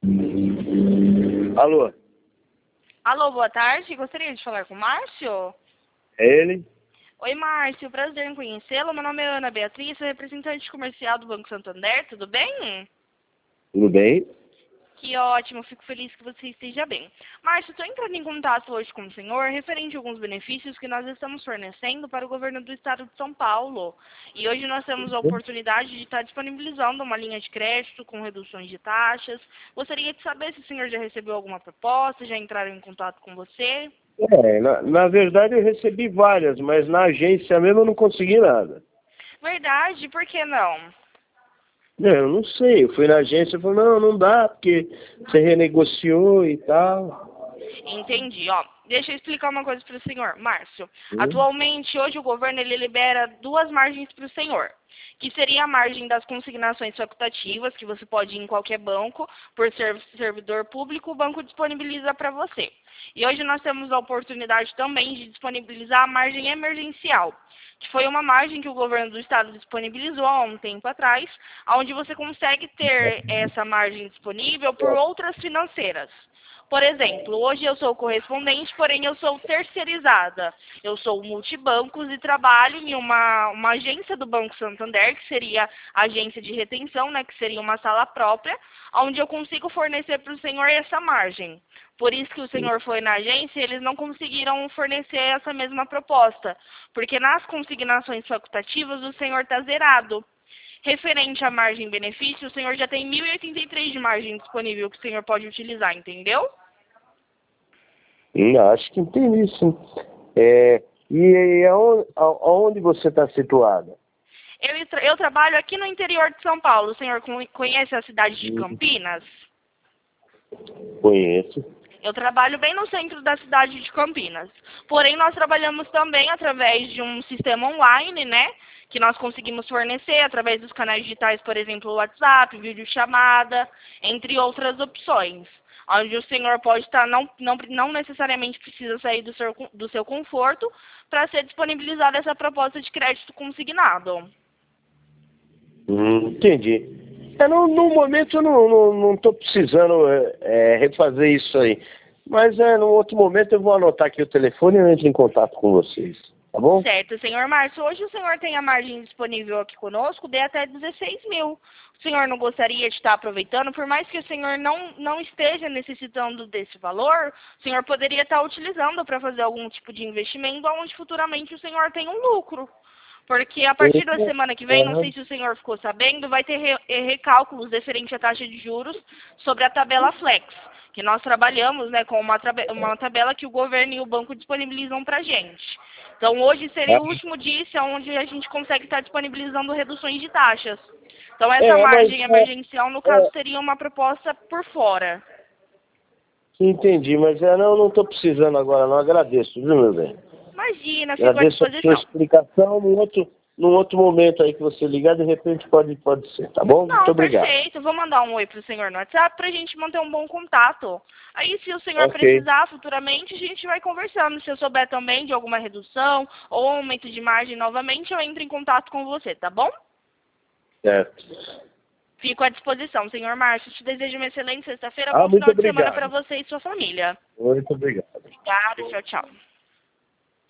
Alô, Alô, boa tarde. Gostaria de falar com o Márcio? é ele? Oi, Márcio. Prazer em conhecê-lo. Meu nome é Ana Beatriz, sou representante comercial do Banco Santander. Tudo bem? Tudo bem? Que ótimo. Fico feliz que você esteja bem. Márcio, estou entrando em contato hoje com o senhor referente a alguns benefícios que nós estamos fornecendo para o governo do estado de São Paulo. E hoje nós temos a oportunidade de estar disponibilizando uma linha de crédito com reduções de taxas. Gostaria de saber se o senhor já recebeu alguma proposta, já entraram em contato com você? Na verdade eu recebi várias, mas na agência mesmo eu não consegui nada. Verdade, por que não? Não, eu não sei, eu fui na agência e falei, não dá, porque você renegociou e tal. Entendi, ó. Deixa eu explicar uma coisa para o senhor. Márcio, Hum? atualmente, hoje o governo ele libera duas margens para o senhor, que seria a margem das consignações facultativas, que você pode ir em qualquer banco, por ser servidor público, o banco disponibiliza para você. E hoje nós temos a oportunidade também de disponibilizar a margem emergencial, que foi uma margem que o governo do estado disponibilizou há um tempo atrás, onde você consegue ter essa margem disponível por outras financeiras. Por exemplo, hoje eu sou correspondente, porém eu sou terceirizada. Eu sou multibancos e trabalho em uma agência do Banco Santander, que seria a agência de retenção, né, que seria uma sala própria, onde eu consigo fornecer para o senhor essa margem. Por isso que o senhor foi na agência e eles não conseguiram fornecer essa mesma proposta, porque nas consignações facultativas o senhor está zerado. Referente à margem benefício, o senhor já tem 1.083 de margem disponível que o senhor pode utilizar, entendeu? Acho que entendi sim. E aonde você está situada? Eu trabalho aqui no interior de São Paulo. O senhor conhece a cidade de Hum, Campinas? Conheço. Eu trabalho bem no centro da cidade de Campinas. Porém, nós trabalhamos também através de um sistema online, né? Que nós conseguimos fornecer através dos canais digitais, por exemplo, o WhatsApp, videochamada, entre outras opções. Onde o senhor pode estar, não necessariamente precisa sair do seu conforto para ser disponibilizada essa proposta de crédito consignado. Entendi. No momento eu não estou precisando refazer isso aí. Mas no outro momento eu vou anotar aqui o telefone e eu entro em contato com vocês. Tá bom? Certo, senhor Márcio. Hoje o senhor tem a margem disponível aqui conosco de até 16 mil. O senhor não gostaria de estar aproveitando? Por mais que o senhor não esteja necessitando desse valor, o senhor poderia estar utilizando para fazer algum tipo de investimento onde futuramente o senhor tem um lucro. Porque a partir da semana que vem, não sei se o senhor ficou sabendo, vai ter recálculos referente à taxa de juros sobre a tabela Flex, que nós trabalhamos, né, com uma tabela que o governo e o banco disponibilizam para a gente. Então, hoje seria o último dia onde a gente consegue estar disponibilizando reduções de taxas. Então, essa Mas margem emergencial, no caso, seria uma proposta por fora. entendi, mas não estou precisando agora, não. Agradeço, viu, meu bem? Imagina, fico à Agradeço a sua disposição. explicação. Num outro momento aí que você ligar, de repente pode ser, tá bom? Muito Não, obrigado. perfeito. Vou mandar um oi para o senhor no WhatsApp para a gente manter um bom contato. Aí, se o senhor Ok, precisar futuramente, a gente vai conversando. Se eu souber também de alguma redução ou aumento de margem novamente, eu entro em contato com você, tá bom? certo. Fico à disposição, senhor Márcio. Te desejo uma excelente sexta-feira. Bom Muito final de semana para obrigado. você e sua família. Muito obrigado. Obrigada. Tchau, tchau.